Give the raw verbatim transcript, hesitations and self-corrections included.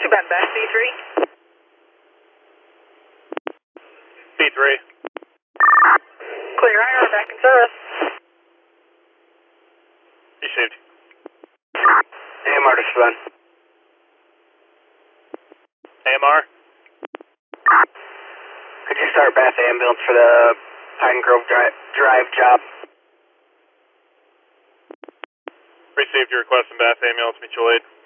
About Bath C three. C three. Clear I R back in service. Received. A M R to Sven. A M R? Could you start Bath ambulance for the Pine Grove Drive, drive job? Received your request in Bath ambulance, mutual aid.